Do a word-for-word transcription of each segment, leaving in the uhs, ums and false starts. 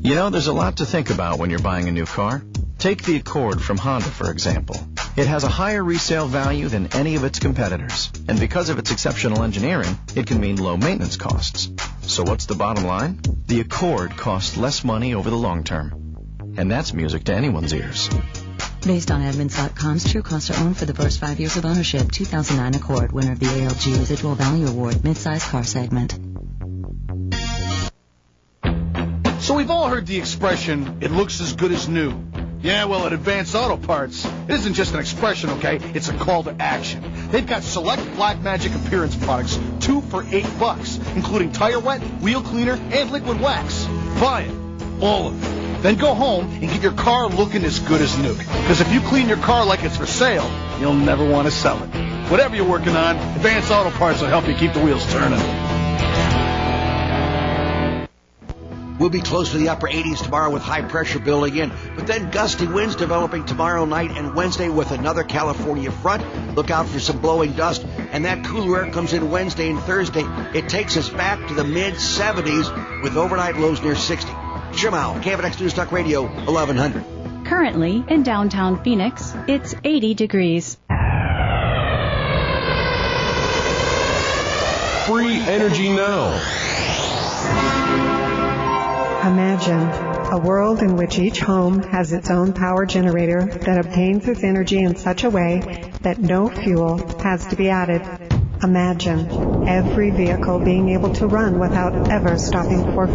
You know, there's a lot to think about when you're buying a new car. Take the Accord from Honda, for example. It has a higher resale value than any of its competitors, and because of its exceptional engineering, it can mean low maintenance costs. So what's the bottom line? The Accord costs less money over the long term. And that's music to anyone's ears. Based on Edmunds dot com's true cost to own for the first five years of ownership, two thousand nine Accord, winner of the A L G Residual Value Award, midsize car segment. So we've all heard the expression, it looks as good as new. Yeah, well, at Advanced Auto Parts, it isn't just an expression, okay? It's a call to action. They've got select Black Magic appearance products, two for eight bucks, including tire wet, wheel cleaner, and liquid wax. Buy it. All of it. Then go home and get your car looking as good as new. Because if you clean your car like it's for sale, you'll never want to sell it. Whatever you're working on, Advanced Auto Parts will help you keep the wheels turning. We'll be close to the upper eighties tomorrow with high pressure building in, but then gusty winds developing tomorrow night and Wednesday with another California front. Look out for some blowing dust, and that cooler air comes in Wednesday and Thursday. It takes us back to the mid seventies with overnight lows near sixty. Jim Howell, K F N X News Talk Radio, eleven hundred. Currently, in downtown Phoenix, it's eighty degrees. Free energy now. Imagine a world in which each home has its own power generator that obtains its energy in such a way that no fuel has to be added. Imagine every vehicle being able to run without ever stopping for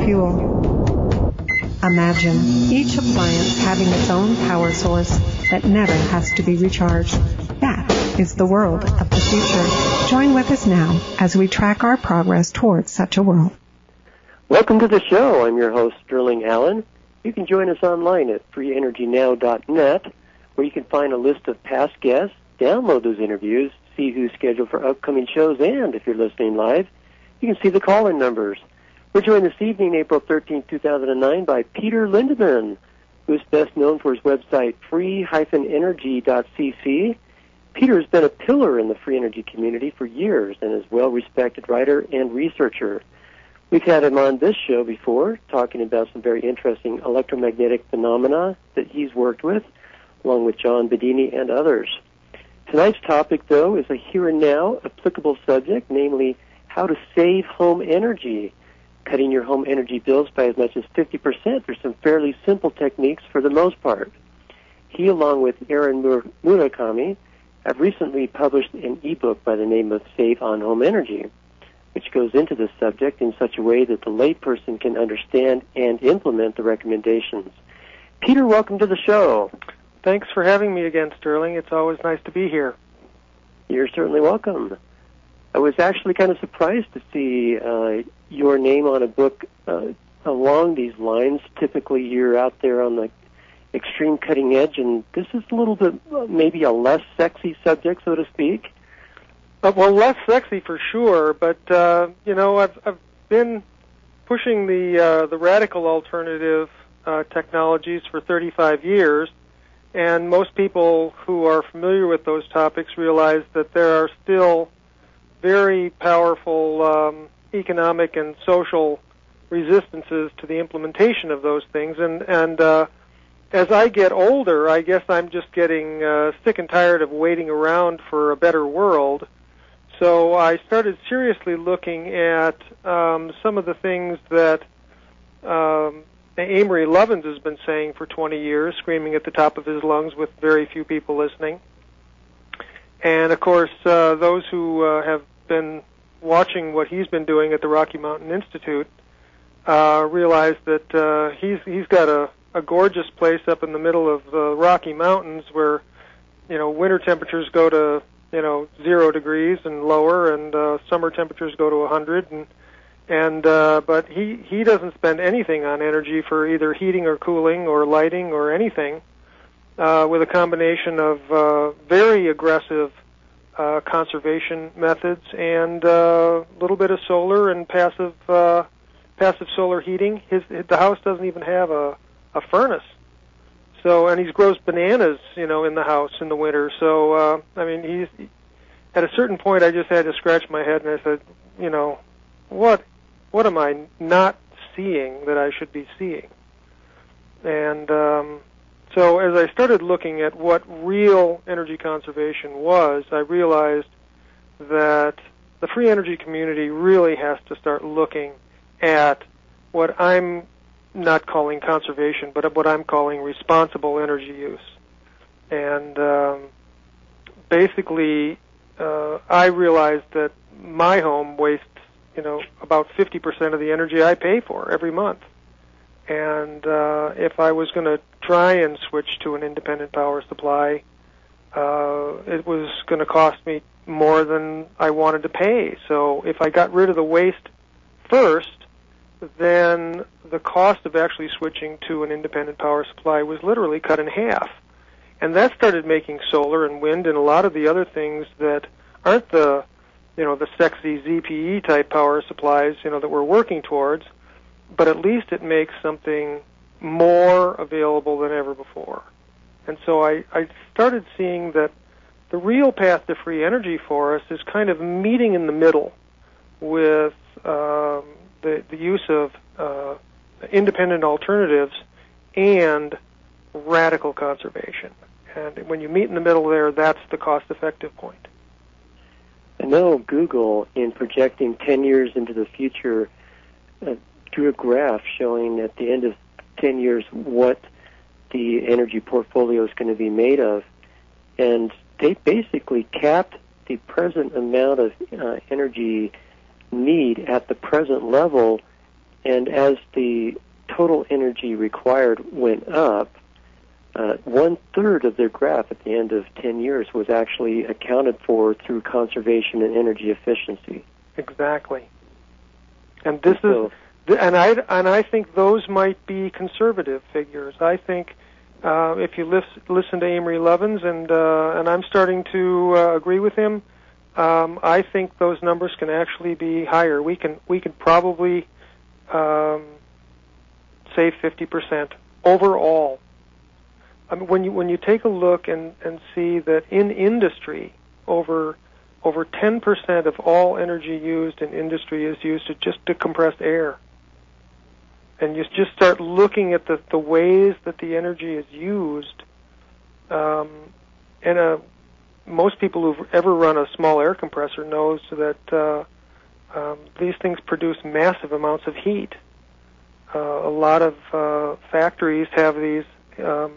fuel. Imagine each appliance having its own power source that never has to be recharged. That is the world of the future. Join with us now as we track our progress towards such a world. Welcome to the show. I'm your host, Sterling Allen. You can join us online at free energy now dot net, where you can find a list of past guests, download those interviews, see who's scheduled for upcoming shows, and if you're listening live, you can see the call-in numbers. We're joined this evening, April thirteenth, two thousand nine, by Peter Lindemann, who's best known for his website, free energy dot c c. Peter has been a pillar in the free energy community for years and is a well-respected writer and researcher. We've had him on this show before, talking about some very interesting electromagnetic phenomena that he's worked with, along with John Bedini and others. Tonight's topic, though, is a here and now applicable subject, namely how to save home energy. Cutting your home energy bills by as much as fifty percent through some fairly simple techniques for the most part. He, along with Aaron Murakami, have recently published an ebook by the name of Save on Home Energy, which goes into this subject in such a way that the layperson can understand and implement the recommendations. Peter, welcome to the show. Thanks for having me again, Sterling. It's always nice to be here. You're certainly welcome. I was actually kind of surprised to see uh, your name on a book uh, along these lines. Typically, you're out there on the extreme cutting edge, and this is a little bit uh, maybe a less sexy subject, so to speak. Uh, well, less sexy for sure, but uh, you know, I've I've been pushing the uh, the radical alternative uh, technologies for thirty-five years, and most people who are familiar with those topics realize that there are still very powerful um, economic and social resistances to the implementation of those things, and and uh, as I get older, I guess I'm just getting uh, sick and tired of waiting around for a better world. So I started seriously looking at um, some of the things that um, Amory Lovins has been saying for twenty years, screaming at the top of his lungs with very few people listening. And, of course, uh, those who uh, have been watching what he's been doing at the Rocky Mountain Institute uh, realize that uh, he's he's got a, a gorgeous place up in the middle of the Rocky Mountains where, you know, winter temperatures go to you know, zero degrees and lower, and uh, summer temperatures go to a hundred, and and uh, but he he doesn't spend anything on energy for either heating or cooling or lighting or anything, uh, with a combination of uh, very aggressive uh, conservation methods and a uh, little bit of solar and passive uh, passive solar heating. His the house doesn't even have a a furnace. So, and he grows bananas, you know, in the house in the winter. So, uh, I mean, he's, at a certain point I just had to scratch my head and I said, you know, what, what am I not seeing that I should be seeing? And um, so as I started looking at what real energy conservation was, I realized that the free energy community really has to start looking at what I'm not calling conservation, but what I'm calling responsible energy use. And um, basically, uh, I realized that my home wastes, you know, about fifty percent of the energy I pay for every month. And uh, if I was going to try and switch to an independent power supply, uh, it was going to cost me more than I wanted to pay. So if I got rid of the waste first, then the cost of actually switching to an independent power supply was literally cut in half. And that started making solar and wind and a lot of the other things that aren't the, you know, the sexy Z P E type power supplies, you know, that we're working towards, but at least it makes something more available than ever before. And so I, I started seeing that the real path to free energy for us is kind of meeting in the middle with um, the, the use of uh, independent alternatives and radical conservation. And when you meet in the middle there, that's the cost-effective point. I know Google, in projecting ten years into the future, uh, drew a graph showing at the end of ten years what the energy portfolio is going to be made of. And they basically capped the present amount of uh, energy need at the present level, and as the total energy required went up, uh, one-third of their graph at the end of ten years was actually accounted for through conservation and energy efficiency. Exactly. And this so, is, and I, and I think those might be conservative figures. I think uh, if you lis- listen to Amory Lovins, and uh, and I'm starting to uh, agree with him, um, I think those numbers can actually be higher. We can we could probably um, save fifty percent overall. I mean, when you when you take a look and, and see that in industry, over over ten percent of all energy used in industry is used to just to compress air. And you just start looking at the, the ways that the energy is used. Um, and uh, most people who've ever run a small air compressor knows that uh, um, these things produce massive amounts of heat. Uh, a lot of uh, factories have these um,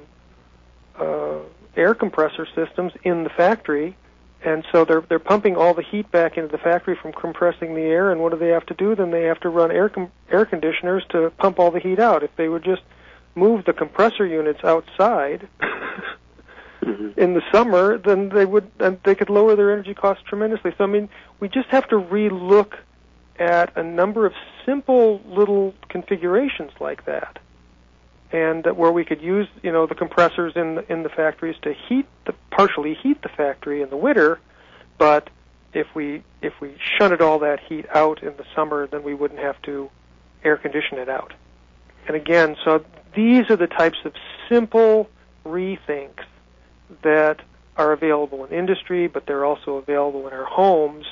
uh, air compressor systems in the factory, and so they're they're pumping all the heat back into the factory from compressing the air. And what do they have to do? Then they have to run air com- air conditioners to pump all the heat out. If they would just move the compressor units outside mm-hmm. in the summer, then they would then they could lower their energy costs tremendously. So I mean, we just have to re-look at a number of simple little configurations like that, and uh, where we could use, you know, the compressors in the, in the factories to heat the partially heat the factory in the winter, but if we if we shunted all that heat out in the summer, then we wouldn't have to air condition it out. And again, so these are the types of simple rethinks that are available in industry, but they're also available in our homes.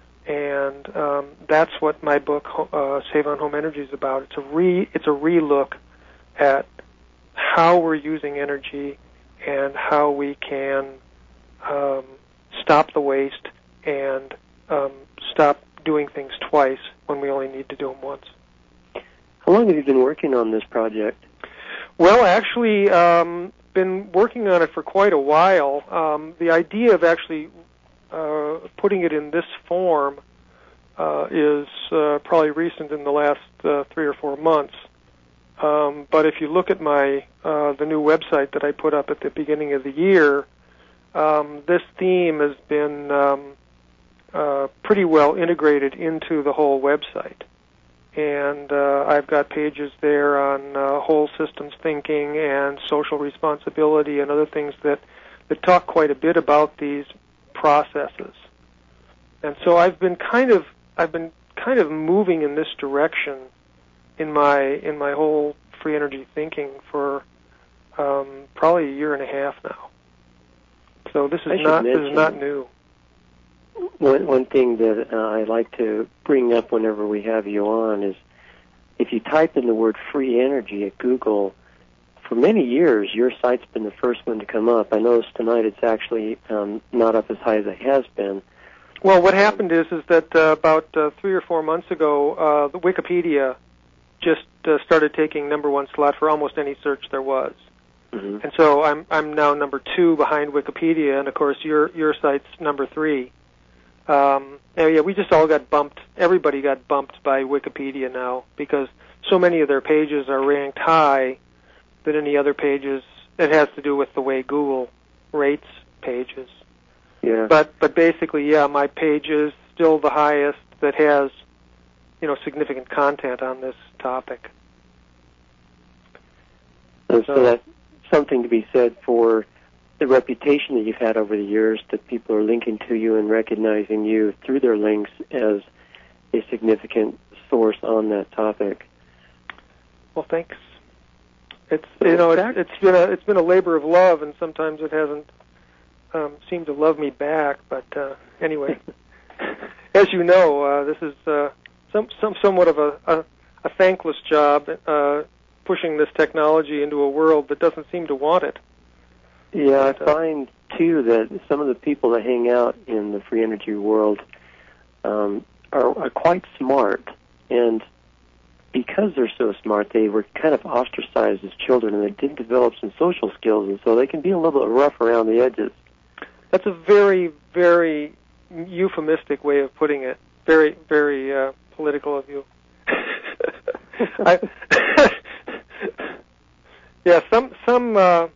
And um, that's what my book, uh, Save on Home Energy, is about. It's a re it's a relook at how we're using energy and how we can um, stop the waste and um, stop doing things twice when we only need to do them once. How long have you been working on this project? Well, actually, um, been working on it for quite a while. Um, the idea of actually uh, putting it in this form uh, is uh, probably recent in the last uh, three or four months. Um, but if you look at my uh, the new website that I put up at the beginning of the year, um, this theme has been um, uh, pretty well integrated into the whole website. And uh, I've got pages there on uh, whole systems thinking and social responsibility and other things that, that talk quite a bit about these processes. And so I've been kind of I've been kind of moving in this direction in my in my whole free energy thinking for um, probably a year and a half now. So this is not this is not new. One one thing that uh, I like to bring up whenever we have you on is if you type in the word free energy at Google, for many years, your site's been the first one to come up. I noticed tonight it's actually um, not up as high as it has been. Well, what happened is is that uh, about uh, three or four months ago, uh, the Wikipedia just uh, started taking number one slot for almost any search there was. Mm-hmm. And so I'm I'm now number two behind Wikipedia, and of course your your site's number three. Um, and yeah, we just all got bumped. Everybody got bumped by Wikipedia now because so many of their pages are ranked high than any other pages. It has to do with the way Google rates pages. Yeah. But but basically, yeah, my page is still the highest that has, you know, significant content on this topic. And so that's something to be said for the reputation that you've had over the years, that people are linking to you and recognizing you through their links as a significant source on that topic. Well, thanks. It's you know it's, it's been a it's been a labor of love, and sometimes it hasn't um, seemed to love me back. But uh, anyway, as you know, uh, this is uh, some some somewhat of a a, a thankless job, uh, pushing this technology into a world that doesn't seem to want it. Yeah, I find too that some of the people that hang out in the free energy world um, are, are quite smart, and because they're so smart, they were kind of ostracized as children, and they didn't develop some social skills, and so they can be a little bit rough around the edges. That's a very, very euphemistic way of putting it. Very, very uh, political of you. I, yeah, some, some, uh,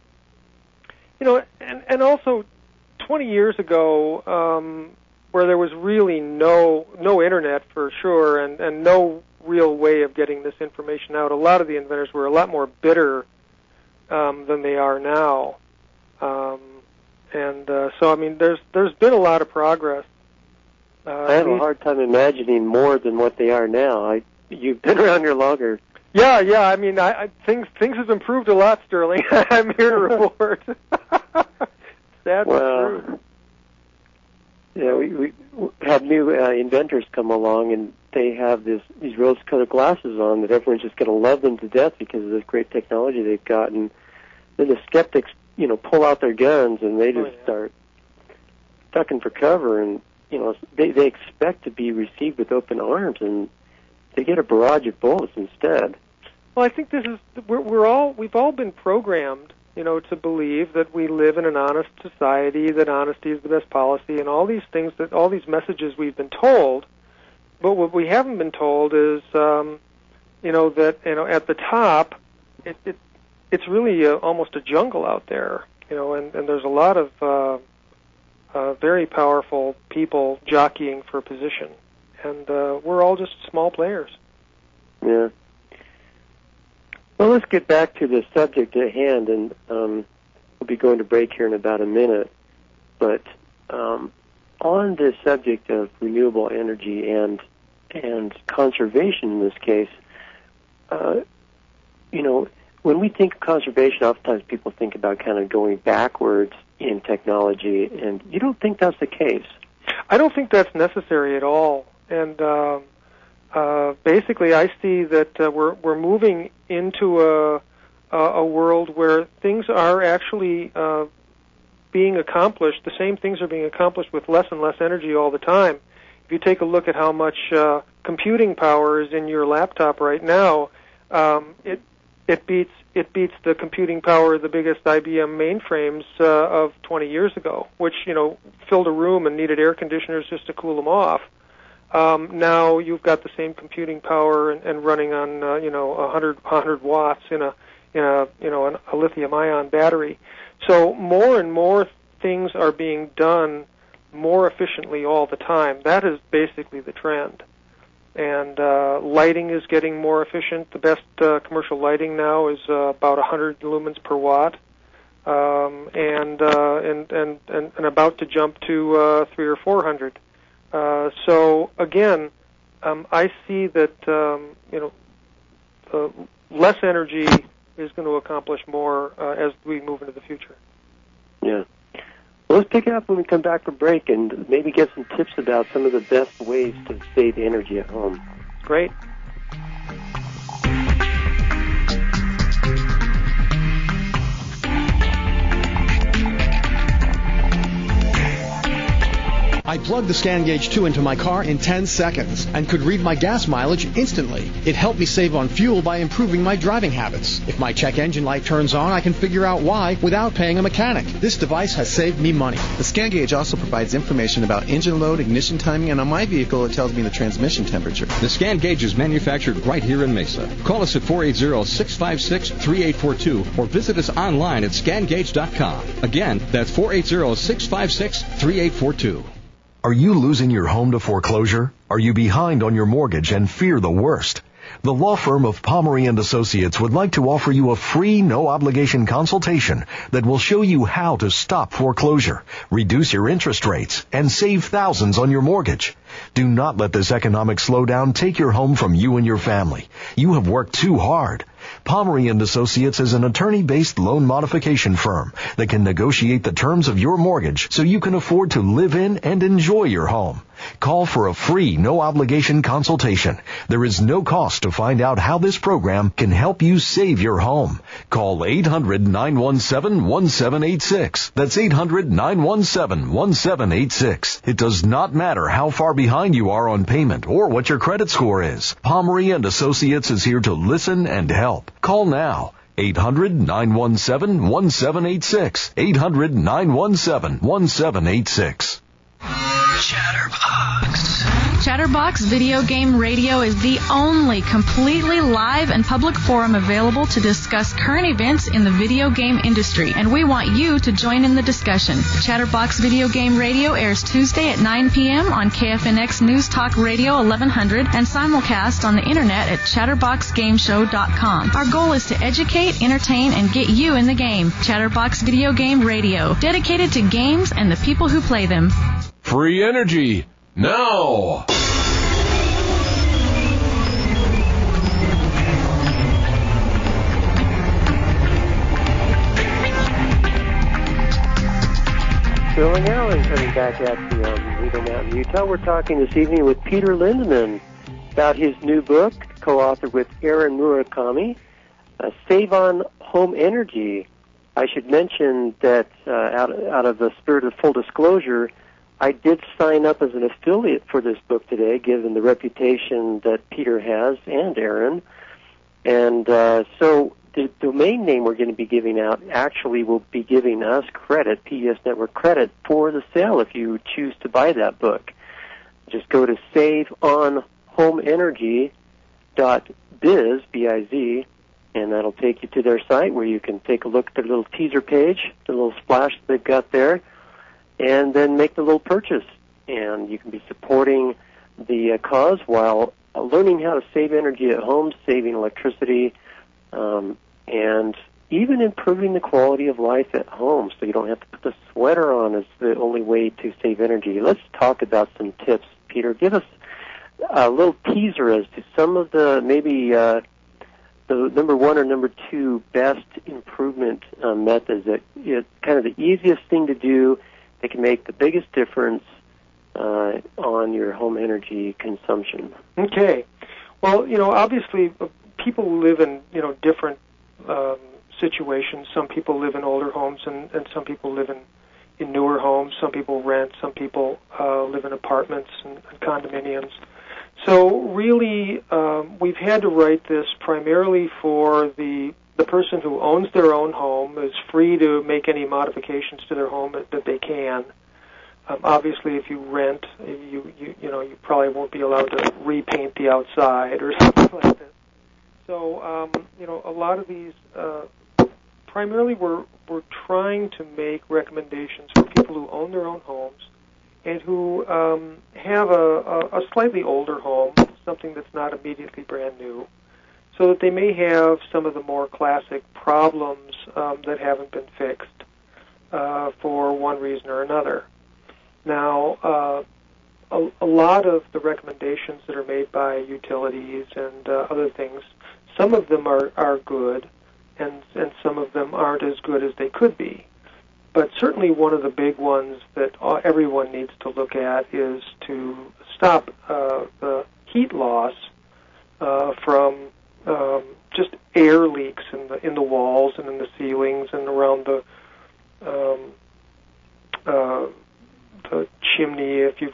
you know, and, and also twenty years ago, um, where there was really no, no internet for sure, and, and no real way of getting this information out. A lot of the inventors were a lot more bitter um, than they are now, um, and uh, so I mean, there's there's been a lot of progress. Uh, I have a hard time imagining more than what they are now. I you've been around here longer. Yeah, yeah. I mean, I, I, things things have improved a lot, Sterling. I'm here to report. Sad well, but true. Yeah, we, we have new uh, inventors come along, and they have this these rose-colored glasses on that everyone's just going to love them to death because of this great technology they've got. And then the skeptics, you know, pull out their guns and they just oh, yeah. start ducking for cover, and you know, they they expect to be received with open arms, and they get a barrage of bullets instead. Well, I think this is we're, we're all we've all been programmed, you know, to believe that we live in an honest society, that honesty is the best policy, and all these things, that all these messages we've been told. But what we haven't been told is, um, you know, that you know at the top, it, it it's really a, almost a jungle out there, you know, and, and there's a lot of uh, uh, very powerful people jockeying for position, and uh, we're all just small players. Yeah. Well, let's get back to the subject at hand, and um, we'll be going to break here in about a minute. But um, on the subject of renewable energy and and conservation in this case, uh, you know, when we think of conservation, oftentimes people think about kind of going backwards in technology, and you don't think that's the case. I don't think that's necessary at all, and uh, uh, basically, I see that uh, we're we're moving into a a world where things are actually uh, being accomplished. The same things are being accomplished with less and less energy all the time. If you take a look at how much uh, computing power is in your laptop right now, um, it it beats it beats the computing power of the biggest I B M mainframes uh, of twenty years ago, which you know filled a room and needed air conditioners just to cool them off. Um, now you've got the same computing power and, and running on uh, you know one hundred, one hundred watts in a in a you know an, a lithium-ion battery. So more and more things are being done more efficiently all the time. That is basically the trend. And uh, lighting is getting more efficient. The best uh, commercial lighting now is uh, about one hundred lumens per watt, um, and, uh, and and and and about to jump to uh, three or four hundred. Uh, so again, um, I see that um, you know uh, less energy is going to accomplish more uh, as we move into the future. Yeah. Well, let's pick it up when we come back from break and maybe get some tips about some of the best ways to save energy at home. Great. I plugged the ScanGauge two into my car in ten seconds and could read my gas mileage instantly. It helped me save on fuel by improving my driving habits. If my check engine light turns on, I can figure out why without paying a mechanic. This device has saved me money. The ScanGauge also provides information about engine load, ignition timing, and on my vehicle, it tells me the transmission temperature. The ScanGauge is manufactured right here in Mesa. Call us at four eight zero, six five six, three eight four two or visit us online at scan gauge dot com. Again, that's four eight zero, six five six, three eight four two. Are you losing your home to foreclosure? Are you behind on your mortgage and fear the worst? The law firm of Pomeroy and Associates would like to offer you a free, no-obligation consultation that will show you how to stop foreclosure, reduce your interest rates, and save thousands on your mortgage. Do not let this economic slowdown take your home from you and your family. You have worked too hard. Pomeroy and Associates is an attorney-based loan modification firm that can negotiate the terms of your mortgage so you can afford to live in and enjoy your home. Call for a free, no-obligation consultation. There is no cost to find out how this program can help you save your home. Call eight hundred, nine one seven, one seven eight six. That's eight hundred, nine one seven, one seven eight six. It does not matter how far behind you are on payment or what your credit score is. Pomeroy and Associates is here to listen and help. Call now. eight hundred, nine one seven, one seven eight six. eight hundred, nine one seven, one seven eight six. Chatterbox. Chatterbox Video Game Radio is the only completely live and public forum available to discuss current events in the video game industry, and we want you to join in the discussion. Chatterbox Video Game Radio airs Tuesday at nine p.m. on K F N X News Talk Radio eleven hundred and simulcast on the internet at chatterbox game show dot com. Our goal is to educate, entertain, and get you in the game. Chatterbox Video Game Radio, dedicated to games and the people who play them. Free energy, now! Sterling Allen coming back at you on Eagle Mountain, Utah. We're talking this evening with Peter Lindemann about his new book, co-authored with Aaron Murakami, uh, Save on Home Energy. I should mention that uh, out, out of the spirit of full disclosure, I did sign up as an affiliate for this book today, given the reputation that Peter has and Aaron. And uh, so the domain name we're going to be giving out actually will be giving us credit, P D S Network credit, for the sale if you choose to buy that book. Just go to save on home energy dot biz, B I Z, and that'll take you to their site where you can take a look at their little teaser page, the little splash they've got there, and then make the little purchase. And you can be supporting the uh, cause while uh, learning how to save energy at home, saving electricity, um, and even improving the quality of life at home so you don't have to put the sweater on as the only way to save energy. Let's talk about some tips. Peter, give us a little teaser as to some of the maybe uh, the number one or number two best improvement uh, methods that it's kind of the easiest thing to do. It can make the biggest difference uh, on your home energy consumption. Okay. Well, you know, obviously, uh, people live in, you know, different um, situations. Some people live in older homes, and, and some people live in, in newer homes. Some people rent. Some people uh, live in apartments and, and condominiums. So really, um, we've had to write this primarily for the the person who owns their own home is free to make any modifications to their home that, that they can. Um, obviously, if you rent, you, you you know you probably won't be allowed to repaint the outside or something like that. So um, you know, a lot of these, uh, primarily, we're we're trying to make recommendations for people who own their own homes and who um, have a, a, a slightly older home, something that's not immediately brand new, so that they may have some of the more classic problems um, that haven't been fixed uh, for one reason or another. Now, uh, a, a lot of the recommendations that are made by utilities and uh, other things, some of them are, are good, and, and some of them aren't as good as they could be. But certainly one of the big ones that everyone needs to look at is to stop uh, the heat loss uh, from um, just air leaks in the in the walls and in the ceilings and around the um, uh, the chimney if you've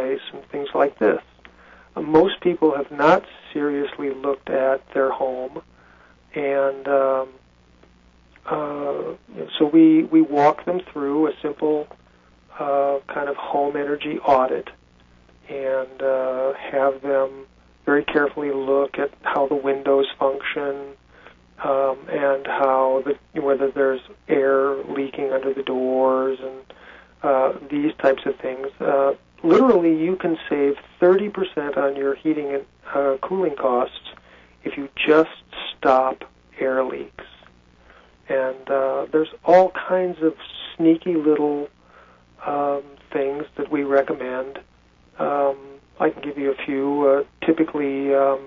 fireplace and things like this. Uh, most people have not seriously looked at their home, and um, uh, so we, we walk them through a simple uh, kind of home energy audit and uh, have them very carefully look at how the windows function, um, and how the, whether there's air leaking under the doors and uh, these types of things. Uh, literally, you can save thirty percent on your heating and uh, cooling costs if you just stop air leaks. And uh, there's all kinds of sneaky little um, things that we recommend. Um, I can give you a few. Uh, typically, um,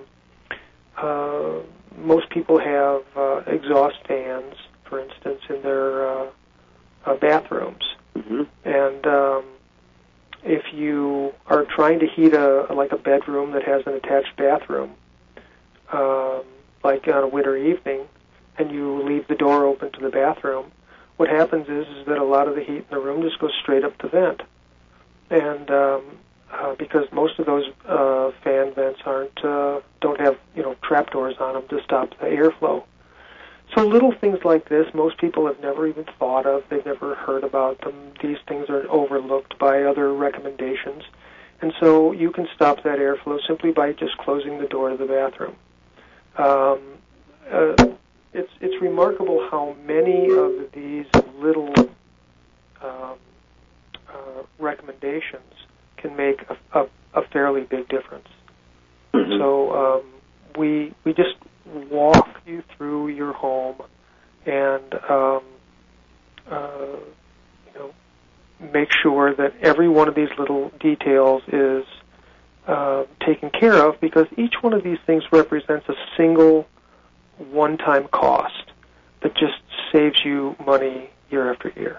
uh, most people have uh, exhaust fans, for instance, in their uh, uh, bathrooms. Mm-hmm. And um, if you are trying to heat a like a bedroom that has an attached bathroom, um, like on a winter evening, and you leave the door open to the bathroom, what happens is, is that a lot of the heat in the room just goes straight up the vent. And um, uh, because most of those uh, fan vents aren't uh, don't have you know trapdoors on them to stop the airflow. So little things like this, most people have never even thought of. They've never heard about them. These things are overlooked by other recommendations. And so you can stop that airflow simply by just closing the door to the bathroom. Um, uh, it's it's remarkable how many of these little um, uh, recommendations can make a, a, a fairly big difference. Mm-hmm. So um, we we just walk you through your home and um, uh, you know make sure that every one of these little details is uh, taken care of, because each one of these things represents a single one-time cost that just saves you money year after year.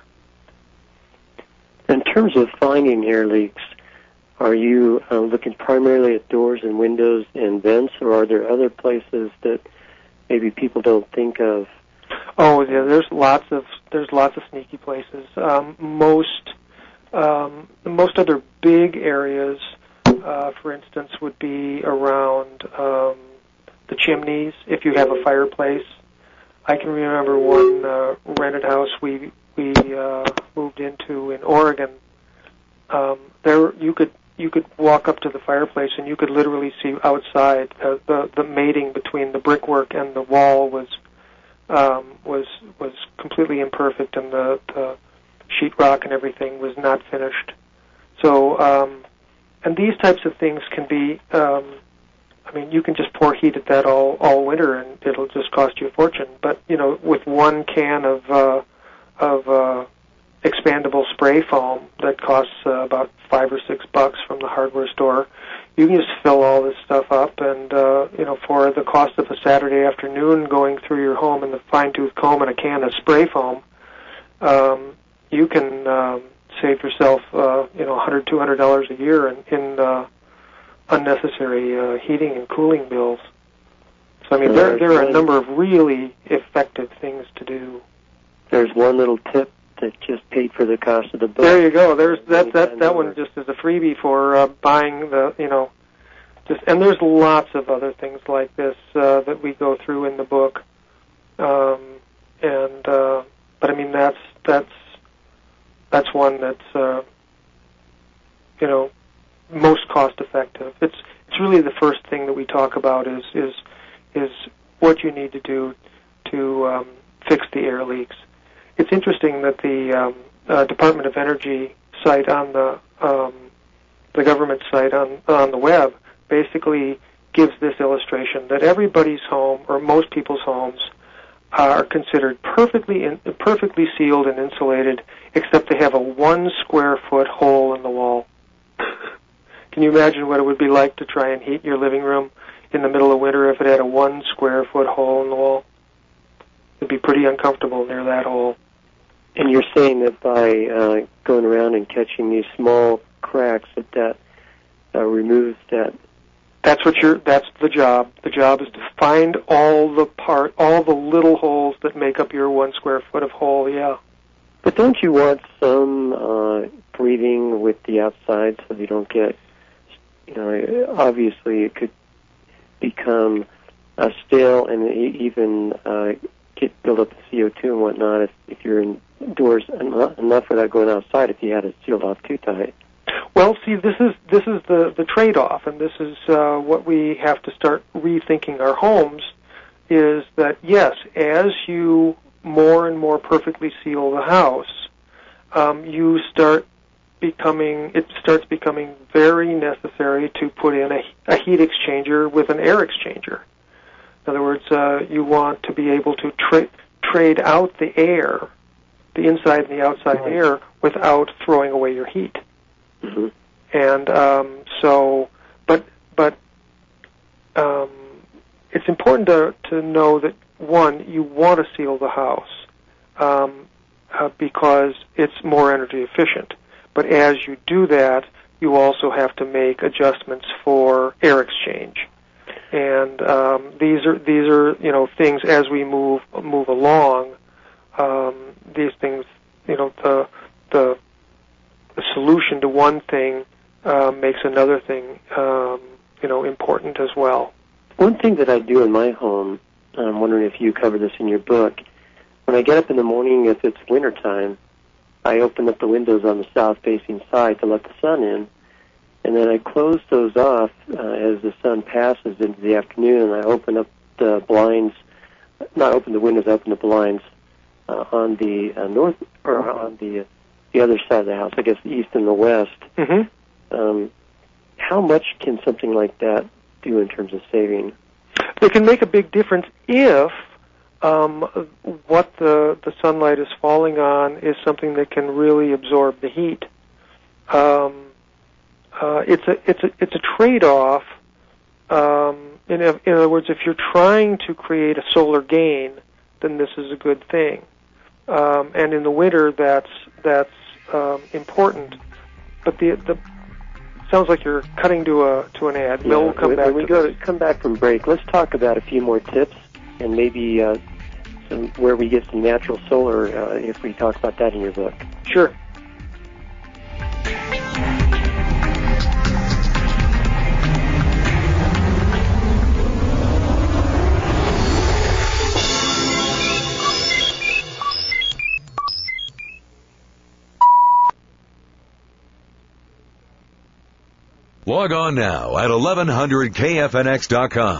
In terms of finding air leaks, are you uh, looking primarily at doors and windows and vents, or are there other places that maybe people don't think of? Oh, yeah, there's lots of there's lots of sneaky places. Um, most um, most other big areas, uh, for instance, would be around um, the chimneys. If you have a fireplace, I can remember one uh, rented house we we uh, moved into in Oregon. Um, there you could you could walk up to the fireplace and you could literally see outside. Uh, the the mating between the brickwork and the wall was um, was was completely imperfect, and the, the sheetrock and everything was not finished. So, um, and these types of things can be. Um, I mean, you can just pour heat at that all all winter, and it'll just cost you a fortune. But you know, with one can of uh, of uh, expandable spray foam that costs uh, about five or six bucks from the hardware store, you can just fill all this stuff up, and uh, you know, for the cost of a Saturday afternoon going through your home in the fine-tooth comb and a can of spray foam, um, you can um, save yourself, uh, you know, one hundred, two hundred dollars a year in, in uh, unnecessary uh, heating and cooling bills. So I mean, there there are a number of really effective things to do. There's one little tip that just paid for the cost of the book. There you go. There's that that that one just is a freebie for uh, buying the you know, just and there's lots of other things like this uh, that we go through in the book, um, and uh, but I mean that's that's that's one that's uh, you know most cost effective. It's it's really the first thing that we talk about is is is what you need to do to um, fix the air leaks. It's interesting that the um, uh, Department of Energy site on the um, the government site on on the web basically gives this illustration that everybody's home, or most people's homes, are considered perfectly in, perfectly sealed and insulated, except they have a one square foot hole in the wall. Can you imagine what it would be like to try and heat your living room in the middle of winter if it had a one square foot hole in the wall? It'd be pretty uncomfortable near that hole. And you're saying that by uh, going around and catching these small cracks, that that uh, removes that. That's what you're. That's the job. The job is to find all the part, all the little holes that make up your one square foot of hole. Yeah. But don't you want some uh, breathing with the outside so you don't get you know, obviously it could become uh, stale and even uh, get build up the C O two and whatnot if, if you're indoors enough without going outside if you had it sealed off too tight. Well, see, this is this is the, the trade-off, and this is uh, what we have to start rethinking our homes, is that, yes, as you more and more perfectly seal the house, um, you start becoming, it starts becoming very necessary to put in a, a heat exchanger with an air exchanger. In other words, uh, you want to be able to tra- trade out the air, the inside and the outside right. air, without throwing away your heat. Mm-hmm. And um, so, but but um, it's important to to know that, one, you want to seal the house um, uh, because it's more energy efficient. But as you do that, you also have to make adjustments for air exchange. And um, these are these are you know things as we move move along. Um, these things, you know, the the the solution to one thing uh, makes another thing, um, you know, important as well. One thing that I do in my home, I'm wondering if you cover this in your book, when I get up in the morning, if it's wintertime, I open up the windows on the south-facing side to let the sun in, and then I close those off uh, as the sun passes into the afternoon, and I open up the blinds, not open the windows, I open the blinds uh, on the uh, north, or on the uh, the other side of the house, I guess the east and the west. Mm-hmm. Um, how much can something like that do in terms of saving? It can make a big difference if um, what the the sunlight is falling on is something that can really absorb the heat. Um, uh, it's a it's a it's a trade-off. Um, in, in other words, if you're trying to create a solar gain, then this is a good thing. Um, and in the winter, that's that's um, important. But the the sounds like you're cutting to a to an ad. Yeah, We'll come when, back. When we to go this. to come back from break, let's talk about a few more tips and maybe uh, some where we get some natural solar. Uh, if we talk about that in your book, sure. Log on now at eleven hundred K F N X dot com.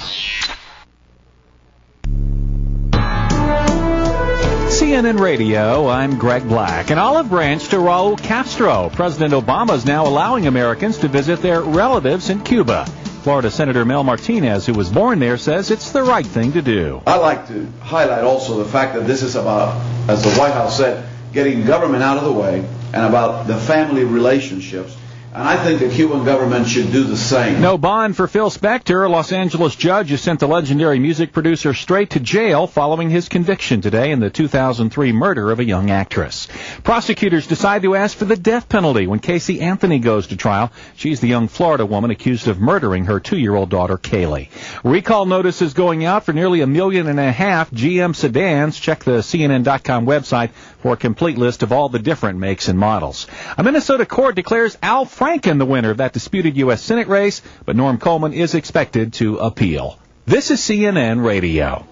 C N N Radio, I'm Greg Black. An olive branch to Raul Castro. President Obama is now allowing Americans to visit their relatives in Cuba. Florida Senator Mel Martinez, who was born there, says it's the right thing to do. I'd like to highlight also the fact that this is about, as the White House said, getting government out of the way and about the family relationships. And I think the Cuban government should do the same. No bond for Phil Spector. A Los Angeles judge has sent the legendary music producer straight to jail following his conviction today in the two thousand three murder of a young actress. Prosecutors decide to ask for the death penalty when Casey Anthony goes to trial. She's the young Florida woman accused of murdering her two-year-old daughter, Kaylee. Recall notices going out for nearly a million and a half G M sedans. Check the C N N dot com website for a complete list of all the different makes and models. A Minnesota court declares Al Franken the winner of that disputed U S Senate race, but Norm Coleman is expected to appeal. This is C N N Radio.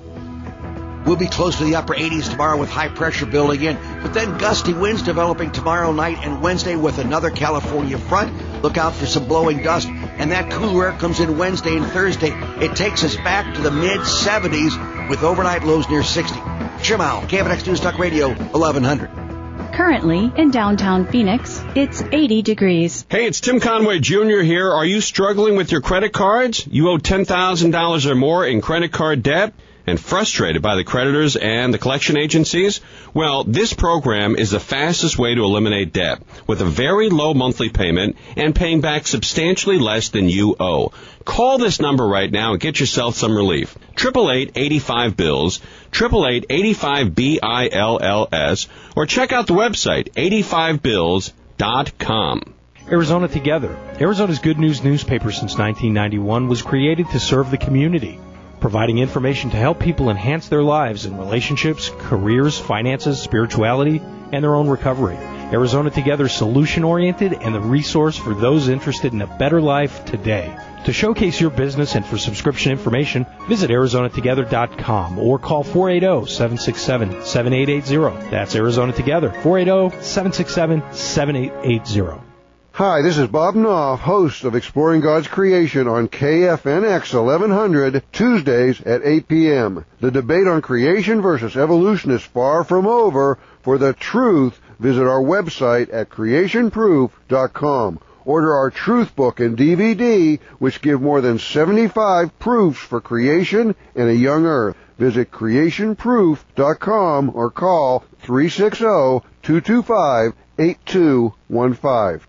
We'll be close to the upper eighties tomorrow with high pressure building in, but then gusty winds developing tomorrow night and Wednesday with another California front. Look out for some blowing dust, and that cooler air comes in Wednesday and Thursday. It takes us back to the mid seventies with overnight lows near sixty. Jim Howell, K F N X News Talk Radio, eleven hundred. Currently, in downtown Phoenix, it's eighty degrees. Hey, it's Tim Conway Junior here. Are you struggling with your credit cards? You owe ten thousand dollars or more in credit card debt and frustrated by the creditors and the collection agencies? Well, this program is the fastest way to eliminate debt with a very low monthly payment and paying back substantially less than you owe. Call this number right now and get yourself some relief. eight eight eight, eighty-five, B I L S, eight eight eight, eighty-five, B I L L S, or check out the website, eighty-five bills dot com. Arizona Together. Arizona's Good News newspaper since nineteen ninety-one was created to serve the community, providing information to help people enhance their lives in relationships, careers, finances, spirituality, and their own recovery. Arizona Together is solution-oriented and the resource for those interested in a better life today. To showcase your business and for subscription information, visit Arizona Together dot com or call four eight zero, seven six seven, seven eight eight zero. That's Arizona Together, four eight zero, seven six seven, seven eight eight zero. Hi, this is Bob Knopf, host of Exploring God's Creation on K F N X eleven hundred, Tuesdays at eight p.m. The debate on creation versus evolution is far from over. For the truth, visit our website at creation proof dot com. Order our Truth Book and D V D, which give more than seventy-five proofs for creation and a young earth. Visit creation proof dot com or call three six zero, two two five, eight two one five.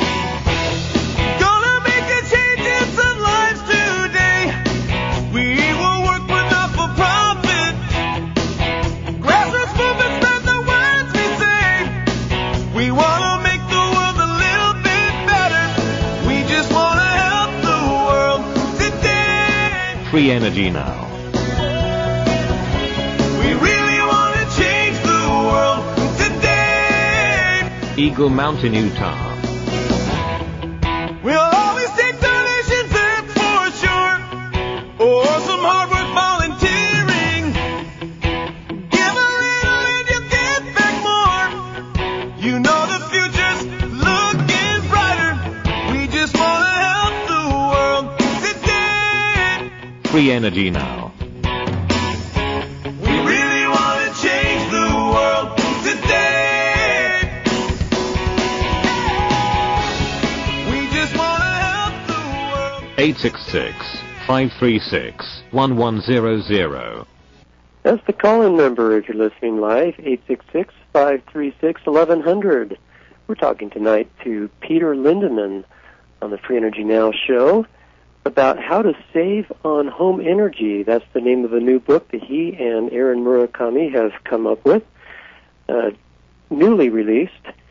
Free Energy Now. We really want to change the world today. Eagle Mountain, Utah. We'll always take donations, that's for sure. Or some hard work volunteering. Give a little and you'll get back more. You know the future's looking brighter. We just want to help the world. Free Energy Now. We really want to change the world today. We just want to help the world. eight six six, five three six, one one zero zero. That's the call-in number if you're listening live, eight six six, five three six, eleven hundred. We're talking tonight to Peter Lindemann on the Free Energy Now show about how to save on home energy. That's the name of a new book that he and Aaron Murakami have come up with, uh, newly released,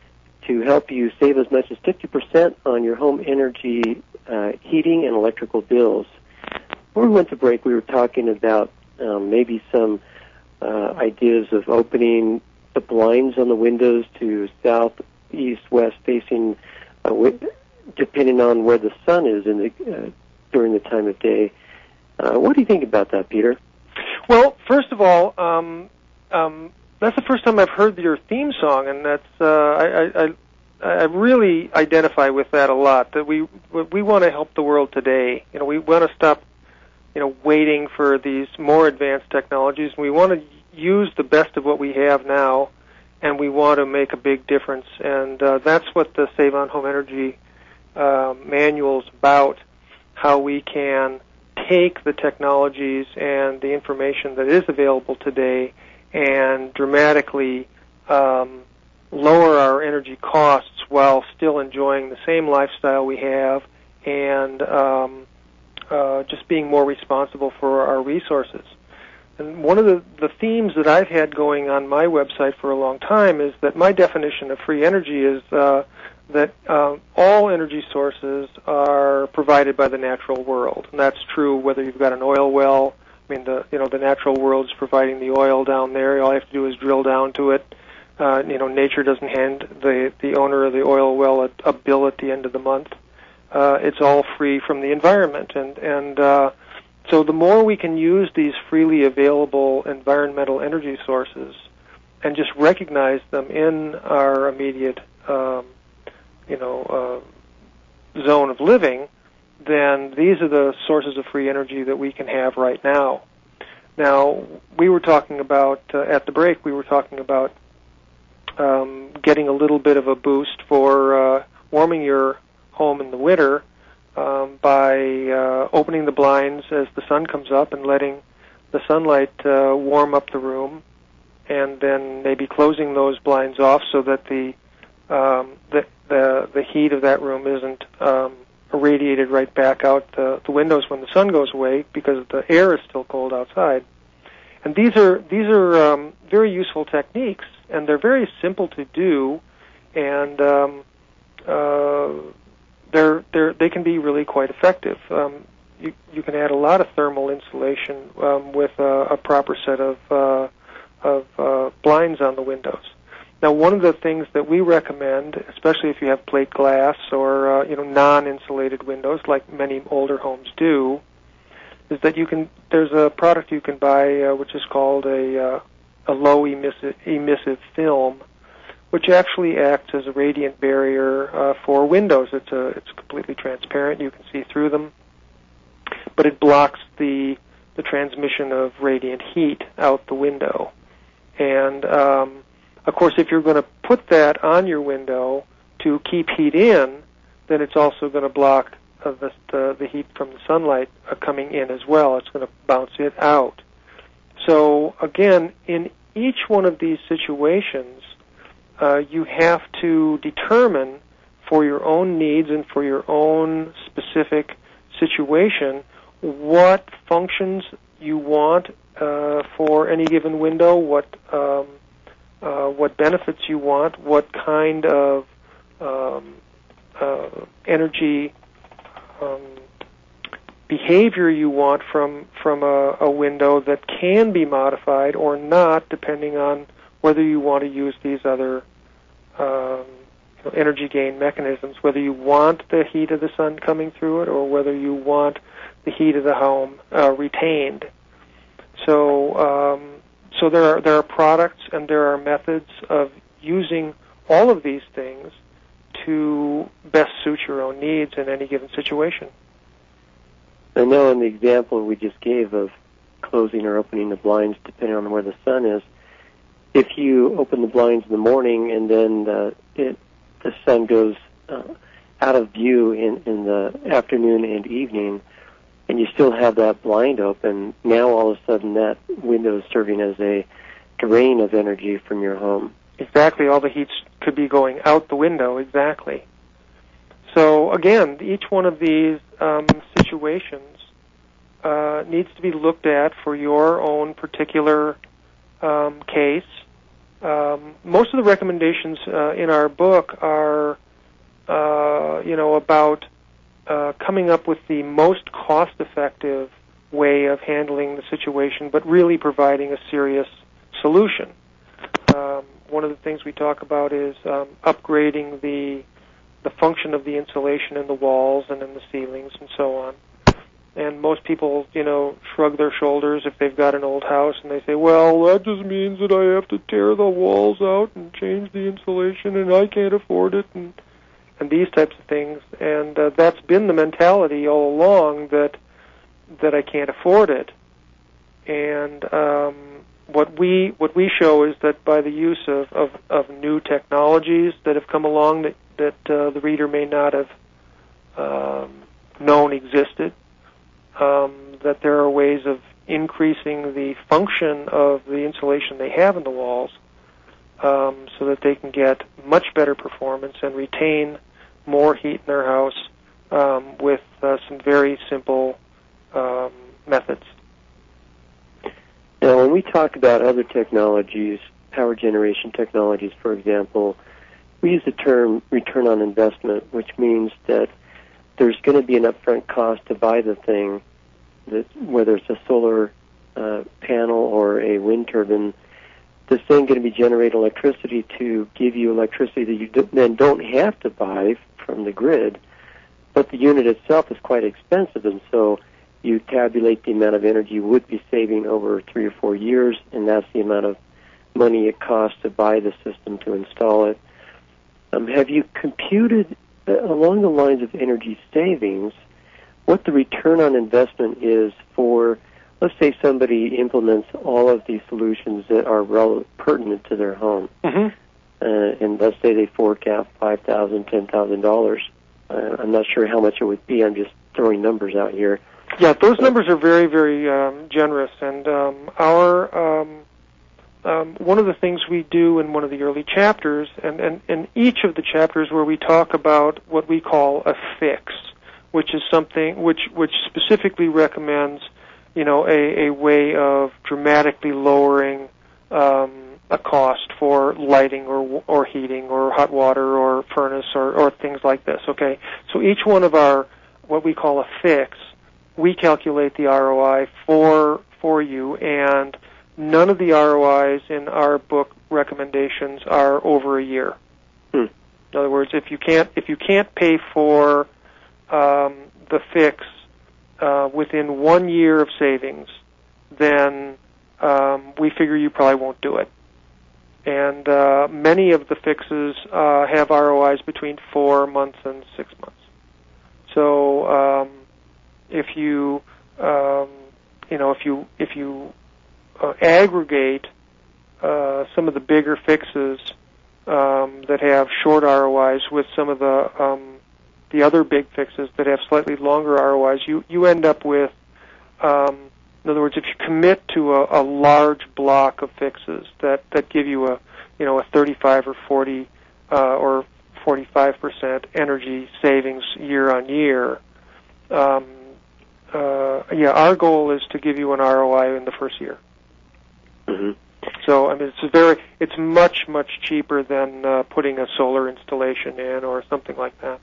to help you save as much as fifty percent on your home energy uh, heating and electrical bills. Before we went to break, we were talking about um, maybe some uh, ideas of opening the blinds on the windows to south, east, west facing, uh, with, depending on where the sun is in the uh, during the time of day. Uh, what do you think about that, Peter? Well, first of all, um, um, that's the first time I've heard your theme song, and that's uh, I, I, I really identify with that a lot. That we we want to help the world today. You know, we want to stop, you know, waiting for these more advanced technologies. We want to use the best of what we have now, and we want to make a big difference. And uh, that's what the Save on Home Energy uh, manual's about. How we can take the technologies and the information that is available today and dramatically um, lower our energy costs while still enjoying the same lifestyle we have and um, uh, just being more responsible for our resources. And one of the, the themes that I've had going on my website for a long time is that my definition of free energy is uh, that uh, all energy sources are provided by the natural world, and that's true whether you've got an oil well. I mean, the you know the natural world is providing the oil down there. All you have to do is drill down to it. Uh, you know, nature doesn't hand the the owner of the oil well a, a bill at the end of the month. Uh, it's all free from the environment, and and uh, so the more we can use these freely available environmental energy sources, and just recognize them in our immediate um, you know, uh, zone of living, then these are the sources of free energy that we can have right now. Now, we were talking about, uh, at the break, we were talking about um, getting a little bit of a boost for uh, warming your home in the winter um, by uh, opening the blinds as the sun comes up and letting the sunlight uh, warm up the room, and then maybe closing those blinds off so that the um, the, the the heat of that room isn't um, irradiated right back out the, the windows when the sun goes away, because the air is still cold outside. And these are these are um, very useful techniques, and they're very simple to do, and um, uh, they're they're they can be really quite effective. Um, you you can add a lot of thermal insulation um, with a, a proper set of uh, of uh, blinds on the windows. Now, one of the things that we recommend, especially if you have plate glass or uh, you know non-insulated windows, like many older homes do, is that you can. There's a product you can buy uh, which is called a uh, a low emissive, emissive film, which actually acts as a radiant barrier uh, for windows. It's a it's completely transparent. You can see through them, but it blocks the the transmission of radiant heat out the window. And um, of course, if you're going to put that on your window to keep heat in, then it's also going to block uh, the, the the heat from the sunlight uh, coming in as well. It's going to bounce it out. So again, in each one of these situations, uh, you have to determine for your own needs and for your own specific situation what functions you want uh, for any given window, what um, uh, what benefits you want, what kind of um, uh, energy um, behavior you want from from a, a window that can be modified or not, depending on whether you want to use these other um, you know, energy gain mechanisms, whether you want the heat of the sun coming through it or whether you want the heat of the home uh, retained. So, um, so there are there are products and there are methods of using all of these things to best suit your own needs in any given situation. I know in the example we just gave of closing or opening the blinds, depending on where the sun is, if you open the blinds in the morning and then uh, it, the sun goes uh, out of view in, in the afternoon and evening, and you still have that blind open, now all of a sudden that window is serving as a drain of energy from your home. Exactly. All the heat could be going out the window, exactly. So again, each one of these um, situations uh, needs to be looked at for your own particular um, case. Um, most of the recommendations uh, in our book are, uh, you know, about uh, coming up with the most cost-effective way of handling the situation, but really providing a serious solution. Um, one of the things we talk about is um, upgrading the the function of the insulation in the walls and in the ceilings and so on. And most people, you know, shrug their shoulders if they've got an old house and they say, well, that just means that I have to tear the walls out and change the insulation and I can't afford it and and these types of things. And uh, that's been the mentality all along, that that I can't afford it. And um, what we what we show is that by the use of, of, of new technologies that have come along that that uh, the reader may not have um, known existed, um, that there are ways of increasing the function of the insulation they have in the walls um, so that they can get much better performance and retain more heat in their house um, with uh, some very simple um, methods. Now, when we talk about other technologies, power generation technologies, for example, we use the term return on investment, which means that there's going to be an upfront cost to buy the thing, that whether it's a solar uh, panel or a wind turbine. This thing going to be generating electricity to give you electricity that you do, then don't have to buy from the grid, but the unit itself is quite expensive, and so you tabulate the amount of energy you would be saving over three or four years, and that's the amount of money it costs to buy the system to install it. Um, have you computed, uh, along the lines of energy savings, what the return on investment is for, let's say somebody implements all of these solutions that are relevant, pertinent to their home, mm-hmm. uh, and let's say they forecast five thousand dollars, ten thousand dollars. Uh, I'm not sure how much it would be. I'm just throwing numbers out here. Yeah, those numbers are very, very um, generous, and um, our um, um, one of the things we do in one of the early chapters, and, and in each of the chapters where we talk about what we call a fix, which is something which which specifically recommends, you know, a, a way of dramatically lowering um, a cost for lighting or or heating or hot water or furnace or, or things like this. Okay, so each one of our what we call a fix, we calculate the R O I for for you, and none of the R O Is in our book recommendations are over a year. Hmm. In other words, if you can't if you can't pay for um, the fix uh, within one year of savings, then um, we figure you probably won't do it. And uh, many of the fixes uh, have R O Is between four months and six months. So um, if you um, you know if you if you uh, aggregate uh, some of the bigger fixes um, that have short R O Is with some of the um, the other big fixes that have slightly longer R O Is, you you end up with um, in other words, if you commit to a, a large block of fixes that, that give you a you know a thirty-five or forty uh, or forty-five percent energy savings year on year, um, uh, yeah, our goal is to give you an R O I in the first year. Mm-hmm. So I mean, it's very it's much much cheaper than uh, putting a solar installation in or something like that.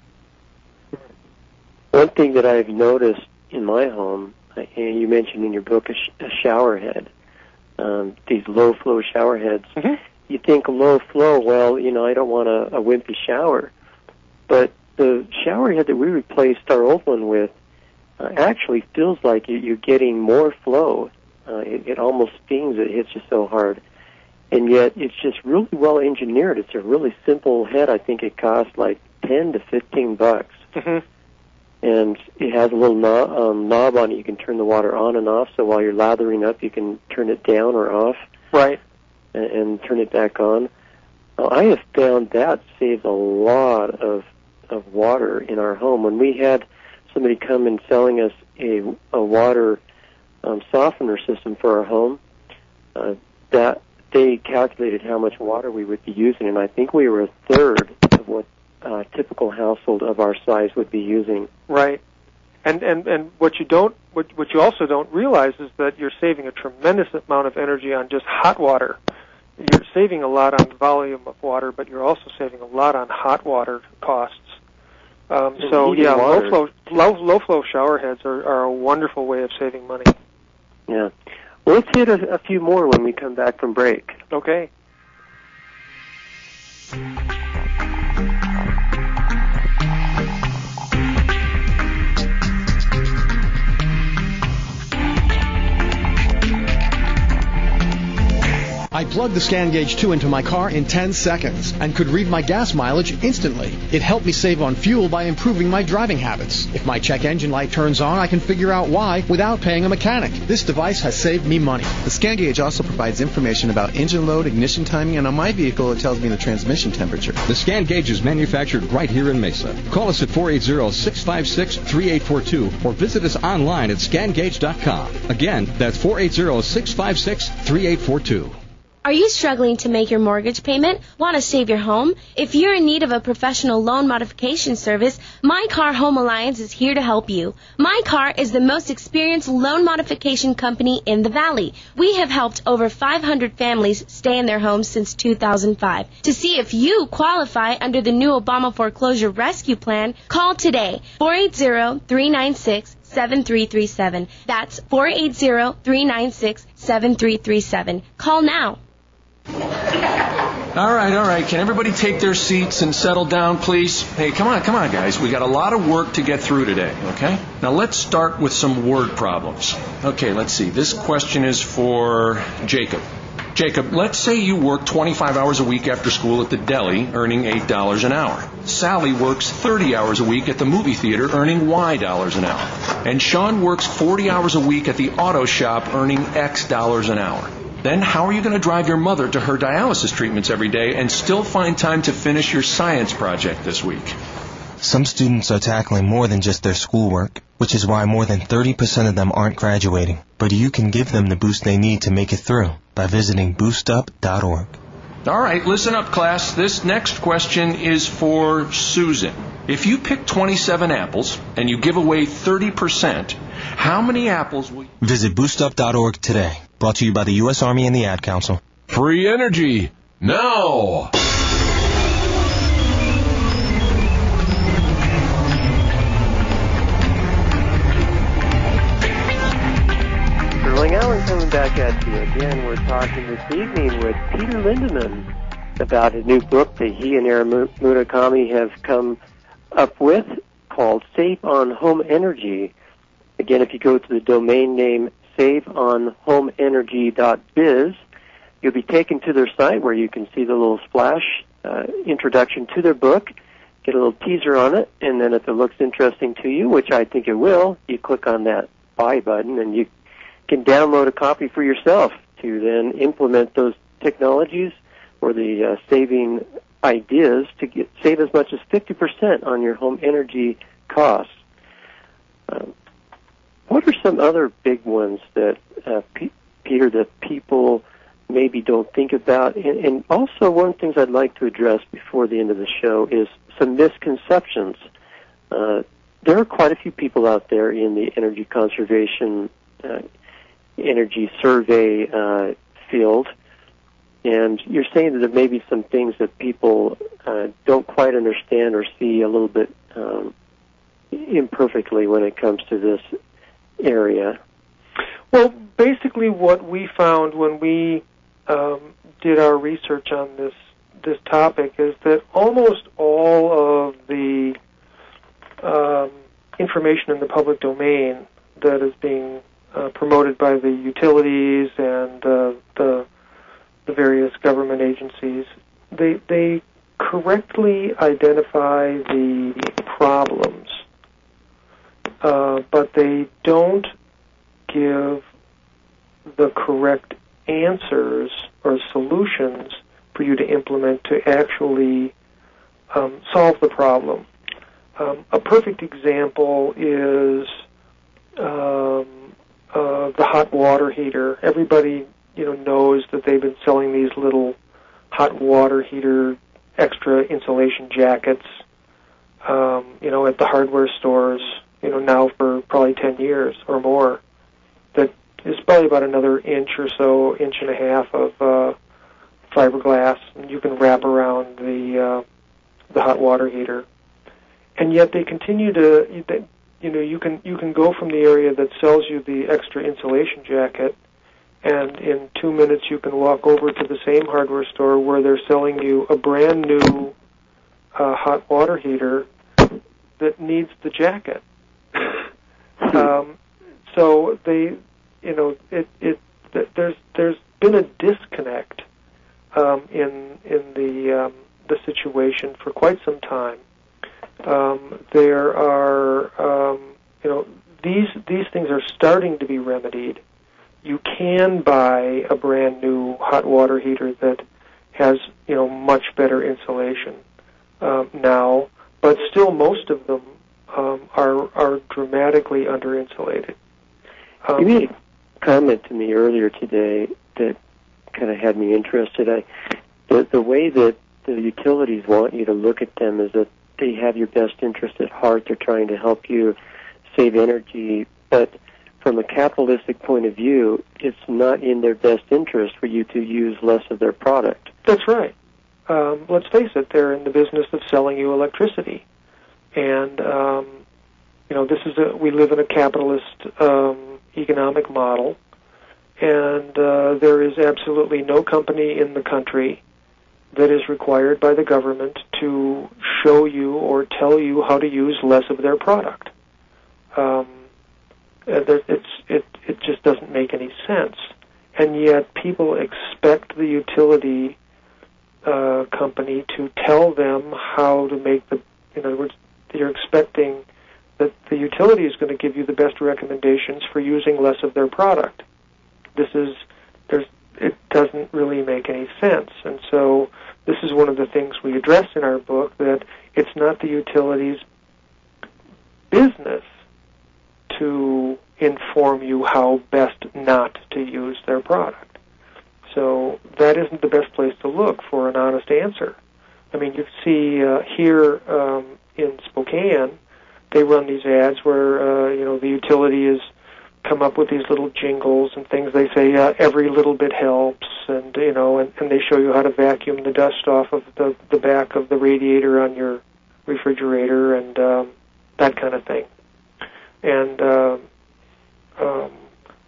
One thing that I've noticed in my home, and you mentioned in your book a, sh- a shower head, um, these low-flow shower heads. Mm-hmm. You think low flow, well, you know, I don't want a, a wimpy shower. But the shower head that we replaced our old one with uh, actually feels like you, you're getting more flow. Uh, it, it almost stings. It hits you so hard. And yet it's just really well engineered. It's a really simple head. I think it costs like ten to fifteen bucks. Mm-hmm. And it has a little knob, um, knob on it. You can turn the water on and off. So while you're lathering up, you can turn it down or off. Right. And, and turn it back on. Uh, I have found that saves a lot of of water in our home. When we had somebody come and selling us a, a water um, softener system for our home, uh, that they calculated how much water we would be using, and I think we were a third of what a typical household of our size would be using. Right. And and and what you don't what what you also don't realize is that you're saving a tremendous amount of energy on just hot water. You're saving a lot on volume of water, but you're also saving a lot on hot water costs. Um, so yeah, low flow low low flow shower heads are, are a wonderful way of saving money. Yeah. Well, let's hit a, a few more when we come back from break. Okay. I plugged the ScanGauge two into my car in ten seconds and could read my gas mileage instantly. It helped me save on fuel by improving my driving habits. If my check engine light turns on, I can figure out why without paying a mechanic. This device has saved me money. The ScanGauge also provides information about engine load, ignition timing, and on my vehicle it tells me the transmission temperature. The ScanGauge is manufactured right here in Mesa. Call us at four eight zero, six five six, three eight four two or visit us online at scan gauge dot com. Again, that's four eight zero, six five six, three eight four two. Are you struggling to make your mortgage payment? Want to save your home? If you're in need of a professional loan modification service, My Car Home Alliance is here to help you. My Car is the most experienced loan modification company in the Valley. We have helped over five hundred families stay in their homes since two thousand five. To see if you qualify under the new Obama Foreclosure Rescue Plan, call today, four eight zero, three nine six, seven three three seven. That's four eight zero, three nine six, seven three three seven. Call now. All right, all right. Can everybody take their seats and settle down, please? Hey, come on, come on, guys. We got a lot of work to get through today, okay? Now let's start with some word problems. Okay, let's see. This question is for Jacob. Jacob, let's say you work twenty-five hours a week after school at the deli, earning eight dollars an hour. Sally works thirty hours a week at the movie theater, earning Y dollars an hour. And Sean works forty hours a week at the auto shop, earning X dollars an hour. Then how are you going to drive your mother to her dialysis treatments every day and still find time to finish your science project this week? Some students are tackling more than just their schoolwork, which is why more than thirty percent of them aren't graduating. But you can give them the boost they need to make it through by visiting boost up dot org. All right, listen up, class. This next question is for Susan. If you pick twenty-seven apples and you give away thirty percent, how many apples will you... Visit boost up dot org today. Brought to you by the U S Army and the Ad Council. Free energy now. Sterling Allen Coming back at you again, we're talking this evening with Peter Lindemann about a new book that he and Aaron Murakami have come up with called Save on Home Energy. Again, if you go to the domain name save on home energy dot biz, you'll be taken to their site where you can see the little splash uh, introduction to their book, get a little teaser on it, and then if it looks interesting to you, which I think it will, you click on that buy button and you can download a copy for yourself to then implement those technologies or the uh, saving ideas to get, save as much as fifty percent on your home energy costs. Um, what are some other big ones that, uh, P- Peter, that people maybe don't think about? And, and also one of the things I'd like to address before the end of the show is some misconceptions. Uh, there are quite a few people out there in the energy conservation uh, energy survey uh, field, and you're saying that there may be some things that people uh, don't quite understand or see a little bit um, imperfectly when it comes to this area. Well, basically what we found when we um, did our research on this this topic is that almost all of the um, information in the public domain that is being Uh, promoted by the utilities and uh, the the various government agencies, they they correctly identify the problems, uh, but they don't give the correct answers or solutions for you to implement to actually um, solve the problem. Um, a perfect example is um, Uh, the hot water heater. Everybody, you know, knows that they've been selling these little hot water heater extra insulation jackets, um, you know, at the hardware stores, you know, now for probably ten years or more. That is probably about another inch or so, inch and a half of uh, fiberglass, and you can wrap around the uh, the hot water heater. And yet they continue to. They, You know, you can you can go from the area that sells you the extra insulation jacket, and in two minutes you can walk over to the same hardware store where they're selling you a brand new uh, hot water heater that needs the jacket. um, so they, you know, it it there's there's been a disconnect um, in in the um, the situation for quite some time. Um, there are, um, you know, these these things are starting to be remedied. You can buy a brand new hot water heater that has, you know, much better insulation um, now, but still most of them um, are are dramatically under insulated. Um, you made a comment to me earlier today that kind of had me interested. I, the the way that the utilities want you to look at them is that they have your best interest at heart. They're trying to help you save energy, but from a capitalistic point of view, it's not in their best interest for you to use less of their product. That's right. Um, let's face it, they're in the business of selling you electricity. And, um, you know, this is a, we live in a capitalist um, economic model, and uh, there is absolutely no company in the country that is required by the government to show you or tell you how to use less of their product. Um, it's, it, it just doesn't make any sense. And yet people expect the utility uh, company to tell them how to make the, in other words, you're expecting that the utility is going to give you the best recommendations for using less of their product. This is, there's, it doesn't really make any sense. And so this is one of the things we address in our book, that it's not the utility's business to inform you how best not to use their product. So that isn't the best place to look for an honest answer. I mean, you see uh, here um, in Spokane, they run these ads where, uh, you know, the utility is come up with these little jingles and things. They say uh, every little bit helps, and you know, and, and they show you how to vacuum the dust off of the the back of the radiator on your refrigerator and um, that kind of thing. And uh, um,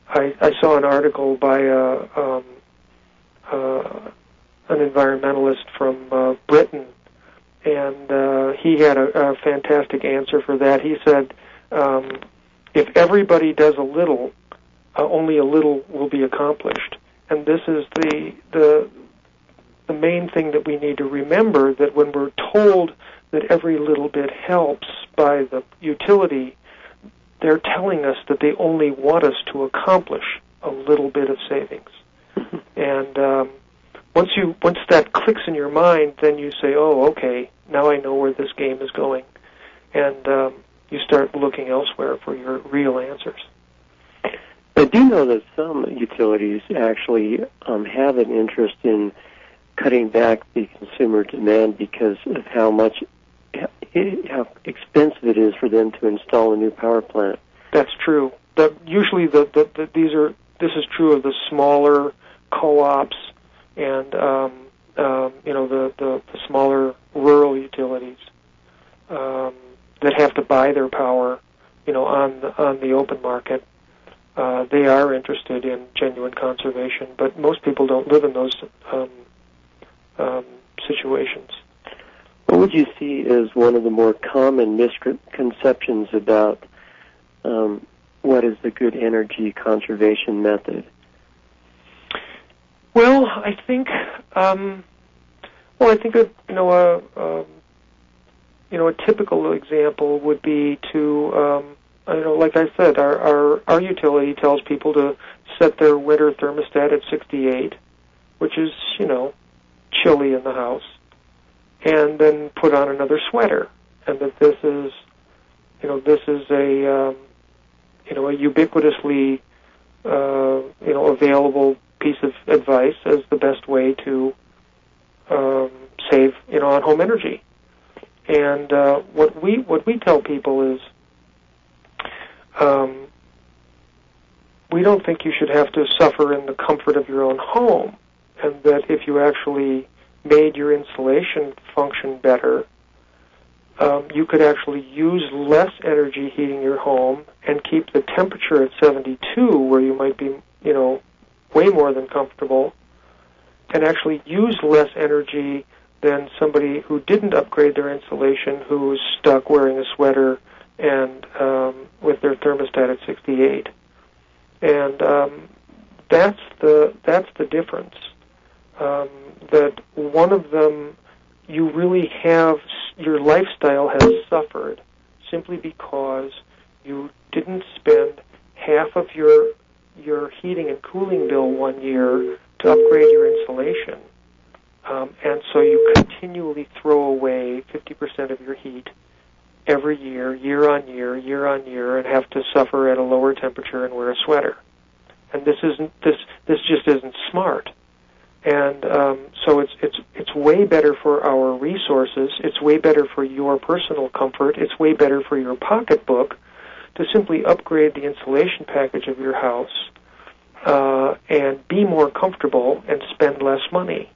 I, I saw an article by a, um, uh, an environmentalist from uh, Britain, and uh, he had a, a fantastic answer for that. He said, um, if everybody does a little, uh, only a little will be accomplished. And this is the, the, the main thing that we need to remember, that when we're told that every little bit helps by the utility, they're telling us that they only want us to accomplish a little bit of savings. And um, once you once that clicks in your mind, then you say, oh, okay, now I know where this game is going. And um, you start looking elsewhere for your real answers. I do know that some utilities actually um, have an interest in cutting back the consumer demand because of how much, how expensive it is for them to install a new power plant. That's true. The, usually, the, the, the these are this is true of the smaller co-ops and um, um, you know the, the, the smaller rural utilities um, that have to buy their power, you know, on the, on the open market. Uh, they are interested in genuine conservation, but most people don't live in those um, um, situations. What would you see as one of the more common misconceptions about um, what is the good energy conservation method? Well, I think, um, well, I think that you know a um, you know a typical example would be to um, you know, like I said, our, our our utility tells people to set their winter thermostat at sixty-eight, which is you know chilly in the house, and then put on another sweater, and that this is you know this is a um, you know a ubiquitously uh, you know available piece of advice as the best way to um, save you know on home energy. And uh, what we what we tell people is um, we don't think you should have to suffer in the comfort of your own home, and that if you actually made your insulation function better, um, you could actually use less energy heating your home and keep the temperature at seventy-two, where you might be, you know, way more than comfortable, and actually use less energy than somebody who didn't upgrade their insulation, who was stuck wearing a sweater and um, with their thermostat at sixty-eight. And um, that's the that's the difference. Um, that one of them, you really have, your lifestyle has suffered simply because you didn't spend half of your your heating and cooling bill one year to upgrade your insulation. Um, and so you continually throw away fifty percent of your heat every year, year on year, year on year, and have to suffer at a lower temperature and wear a sweater. And this isn't this this just isn't smart. And um, so it's it's it's way better for our resources. It's way better for your personal comfort. It's way better for your pocketbook to simply upgrade the insulation package of your house uh, and be more comfortable and spend less money.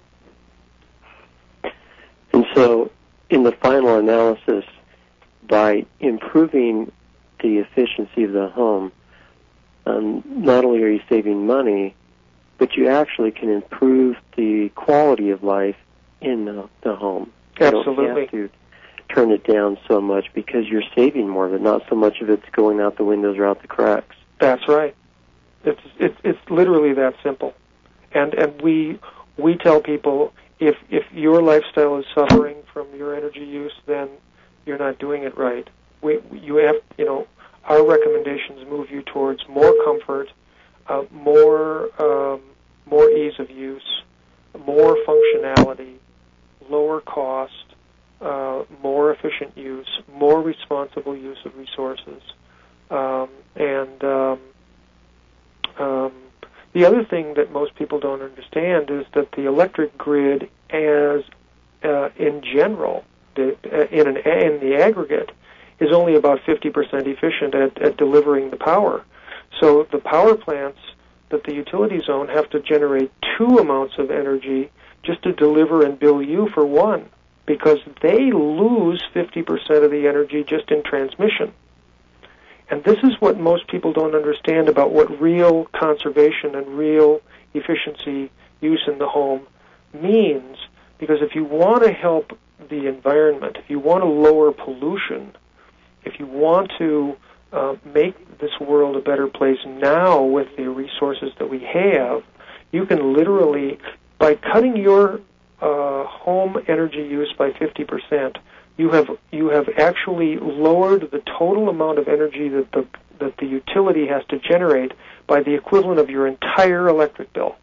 And so, in the final analysis, by improving the efficiency of the home, um, not only are you saving money, but you actually can improve the quality of life in the, the home. Absolutely. You don't have to turn it down so much because you're saving more of it, not so much of it's going out the windows or out the cracks. That's right. It's it's it's literally that simple. And and we we tell people, if if your lifestyle is suffering from your energy use, then you're not doing it right. We you have you know our recommendations move you towards more comfort, uh, more um, more ease of use, more functionality, lower cost, uh, more efficient use, more responsible use of resources, um, and um, um, the other thing that most people don't understand is that the electric grid, as uh, in general, the, uh, in an in the aggregate, is only about fifty percent efficient at, at delivering the power. So the power plants that the utilities own have to generate two amounts of energy just to deliver and bill you for one, because they lose fifty percent of the energy just in transmission. And this is what most people don't understand about what real conservation and real efficiency use in the home means, because if you want to help the environment, if you want to lower pollution, if you want to uh, make this world a better place now with the resources that we have, you can literally, by cutting your uh, home energy use by fifty percent, you have you have actually lowered the total amount of energy that the that the utility has to generate by the equivalent of your entire electric bill.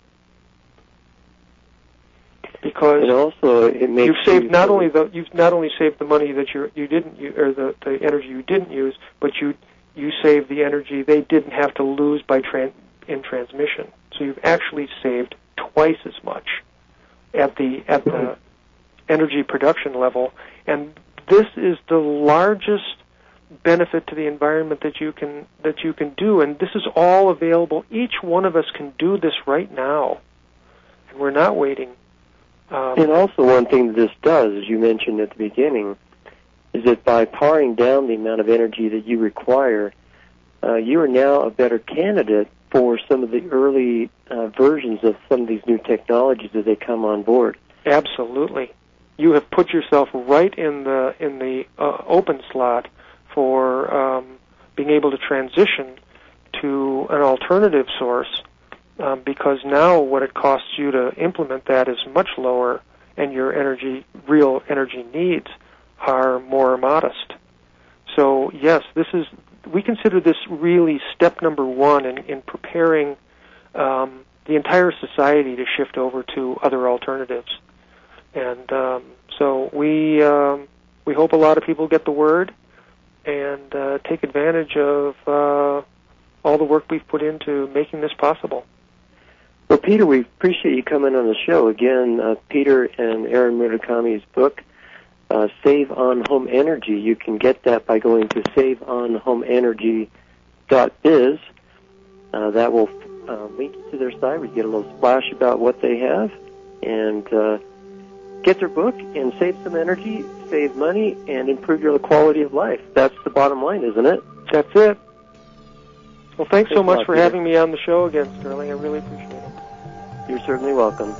Because and also it makes you've saved not only the you've not only saved the money that you you didn't use, or the, the energy you didn't use, but you you saved the energy they didn't have to lose by tran- in transmission. So you've actually saved twice as much at the at the energy production level, and this is the largest benefit to the environment that you can that you can do, and this is all available. Each one of us can do this right now, and we're not waiting. Um, and also one thing that this does, as you mentioned at the beginning, is that by powering down the amount of energy that you require, uh, you are now a better candidate for some of the early uh, versions of some of these new technologies as they come on board. Absolutely. You have put yourself right in the in the uh, open slot for um, being able to transition to an alternative source, um, because now what it costs you to implement that is much lower, and your energy, real energy needs are more modest. So yes, this is we consider this really step number one in, in preparing um, the entire society to shift over to other alternatives. And um, so we um, we hope a lot of people get the word and uh, take advantage of uh, all the work we've put into making this possible. Well, Peter, we appreciate you coming on the show. Again, uh, Peter and Aaron Murakami's book, uh, Save on Home Energy. You can get that by going to save on home energy dot biz. Uh, that will uh, link you to their site where you get a little splash about what they have. And uh, get their book and save some energy, save money, and improve your quality of life. That's the bottom line, isn't it? That's it. Well, thanks, Thanks so much lot, for Peter. having me on the show again, Sterling. I really appreciate it. You're certainly welcome.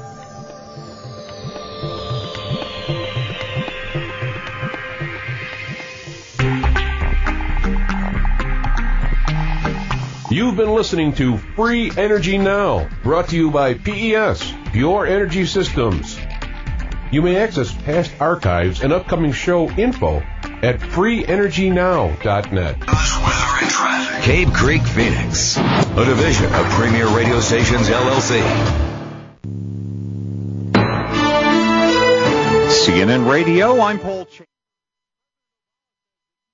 You've been listening to Free Energy Now, brought to you by P E S, Pure Energy Systems. You may access past archives and upcoming show info at free energy now dot net. Weather and traffic. Cave Creek, Phoenix, a division of Premier Radio Stations, L L C. C N N Radio, I'm Paul Ch-